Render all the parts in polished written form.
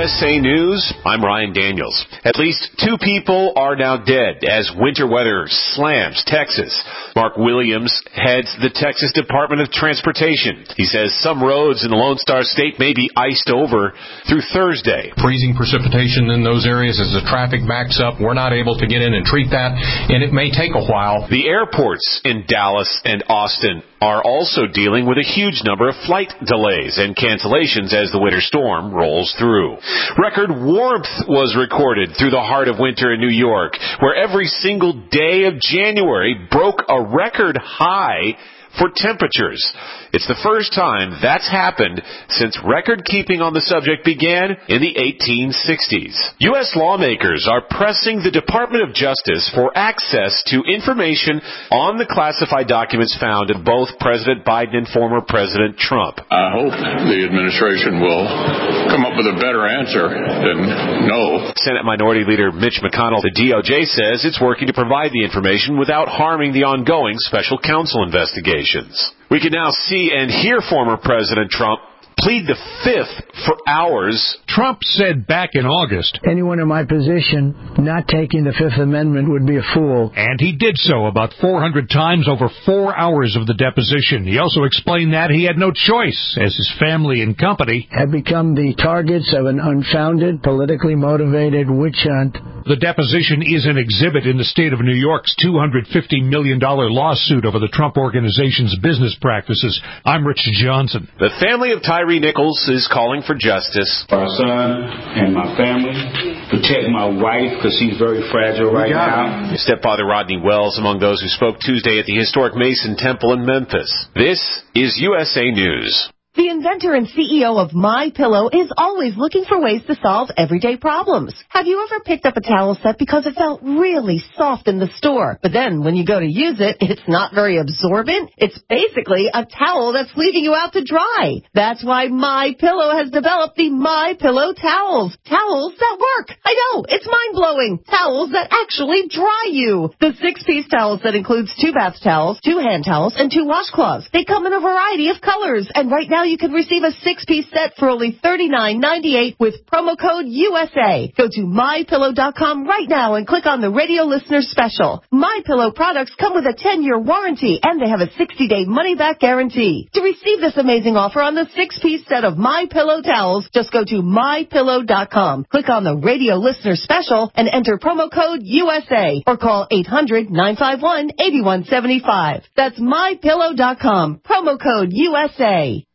USA News, I'm Ryan Daniels. At least 2 people are now dead as winter weather slams Texas. Mark Williams heads the Texas Department of Transportation. He says some roads in the Lone Star State may be iced over through Thursday. Freezing precipitation in those areas as the traffic backs up. We're not able to get in and treat that, and it may take a while. The airports in Dallas and Austin are also dealing with a huge number of flight delays and cancellations as the winter storm rolls through. Record warmth was recorded through the heart of winter in New York, where every single day of January broke a record high for temperatures. It's the first time that's happened since record-keeping on the subject began in the 1860s. U.S. lawmakers are pressing the Department of Justice for access to information on the classified documents found in both President Biden and former President Trump. I hope the administration will come up with a better answer than no. Senate Minority Leader Mitch McConnell, the DOJ, says it's working to provide the information without harming the ongoing special counsel investigations. We can now see and hear former President Trump plead the Fifth for hours. Trump said back in August, anyone in my position not taking the Fifth Amendment would be a fool. And he did so about 400 times over 4 hours of the deposition. He also explained that he had no choice, as his family and company had become the targets of an unfounded, politically motivated witch hunt. The deposition is an exhibit in the state of New York's $250 million lawsuit over the Trump Organization's business practices. I'm Rich Johnson. The family of Tyree Nichols is calling for justice. Our son and my family, protect my wife because she's very fragile right now. Stepfather Rodney Wells among those who spoke Tuesday at the historic Mason Temple in Memphis. This is USA News. The inventor and CEO of MyPillow is always looking for ways to solve everyday problems. Have you ever picked up a towel set because it felt really soft in the store, but then when you go to use it, it's not very absorbent? It's basically a towel that's leaving you out to dry. That's why MyPillow has developed the MyPillow towels. Towels that work. I know, it's mind-blowing. Towels that actually dry you. The 6-piece towel set includes 2 bath towels, 2 hand towels, and 2 washcloths. They come in a variety of colors, and right now you can receive a 6-piece set for only $39.98 with promo code USA. Go to MyPillow.com right now and click on the radio listener special. MyPillow products come with a 10-year warranty, and they have a 60-day money-back guarantee. To receive this amazing offer on the 6-piece set of MyPillow towels, just go to MyPillow.com. Click on the radio listener special and enter promo code USA or call 800-951-8175. That's MyPillow.com. Promo code USA.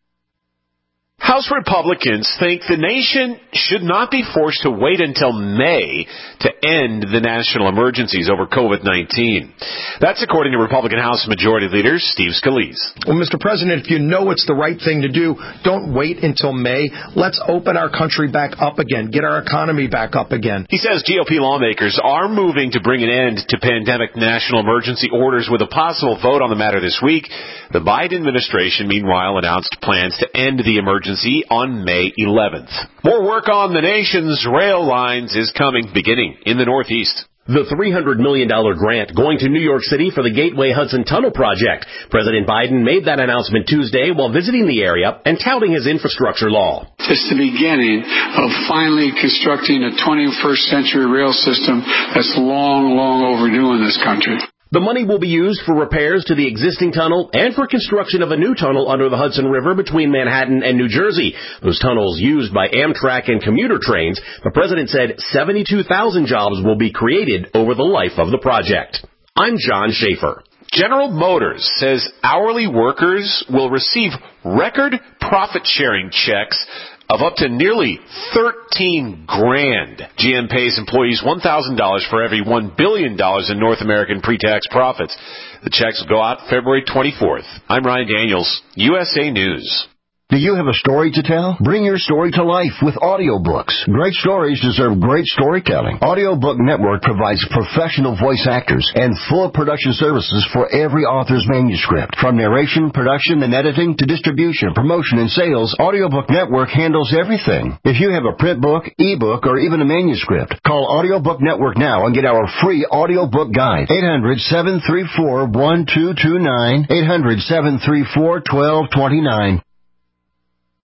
House Republicans think the nation should not be forced to wait until May to end the national emergencies over COVID-19. That's according to Republican House Majority Leader Steve Scalise. Well, Mr. President, if you know it's the right thing to do, don't wait until May. Let's open our country back up again, get our economy back up again. He says GOP lawmakers are moving to bring an end to pandemic national emergency orders with a possible vote on the matter this week. The Biden administration, meanwhile, announced plans to end the emergency on May 11th. More work on the nation's rail lines is coming, beginning in the Northeast. The $300 million grant going to New York City for the Gateway Hudson Tunnel project. President Biden made that announcement Tuesday while visiting the area and touting his infrastructure law. It's the beginning of finally constructing a 21st century rail system that's long, long overdue in this country. The money will be used for repairs to the existing tunnel and for construction of a new tunnel under the Hudson River between Manhattan and New Jersey. Those tunnels used by Amtrak and commuter trains. The president said 72,000 jobs will be created over the life of the project. I'm John Schaefer. General Motors says hourly workers will receive record profit-sharing checks of up to nearly $13,000. GM pays employees $1,000 for every $1 billion in North American pre-tax profits. The checks will go out February 24th. I'm Ryan Daniels, USA News. Do you have a story to tell? Bring your story to life with audiobooks. Great stories deserve great storytelling. Audiobook Network provides professional voice actors and full production services for every author's manuscript. From narration, production, and editing to distribution, promotion, and sales, Audiobook Network handles everything. If you have a print book, ebook, or even a manuscript, call Audiobook Network now and get our free audiobook guide. 800-734-1229. 800-734-1229.